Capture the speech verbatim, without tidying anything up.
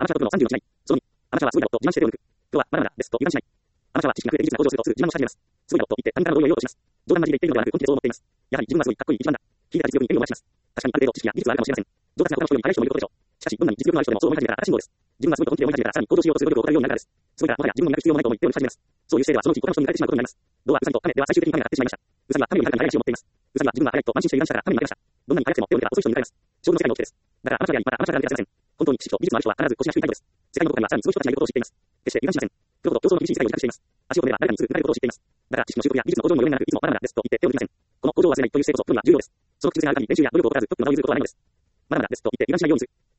あなたは特のさんじゅうのしない。そのに、あなたはすごいだろと自慢して手を抜く。今日はまだまだですと油断しない。あなたは知識が増えて技術が向上するとすぐ自慢をし始めます。すごいだろと言って他人からの同意を得ようとします。冗談交じりで言っているのではなく本気でそう思っています。やはり自分はすごいかっこいい一番だ。聞いたら実力に笑みを漏らします。確かにある程度知識や技術はあるかもしれません。上達な他の人より早い人もいることでしょう。しかし、どんなに実力のある人でもそう思い始めたら新しいのです。自分はすごいと本気で思い始めたらさらに行動しようとする努力を行うようになるからです。すごいからもはや自分も磨く必要もないと思い手を抜き始めます。そういう姿勢ではそのうち他の人に見られてしまうことになります。ドア、ウサギと亀では最終的に亀が勝ってしまいました。ウサギは亀よりはるかに速い足を持っています。ウサギは自分は速いと安心して油断したから亀に負けました。どんなに速くても手を抜けば遅い人に抜かれます。勝負の世界の掟です。だからあなたやまたあなたが抜け出せません。本当に知識と技術のある人は必ず腰が低いタイプです。世界のどこかにはさらにすごい人たちがいることを知っています。決して油断しません。プロと競争の厳しい世界を自覚しています。足を踏めば誰かにすぐ抜かれることを知っています。だから知識の習得や技術の向上にも余念がなくいつもまだまだですと言って手を抜きません。この向上を忘れないという姿勢こそプロには重要です。その口癖がある限り練習や努力を怠らずトップの場を譲ることはないのです。まだまだですと言って油断しないようにする。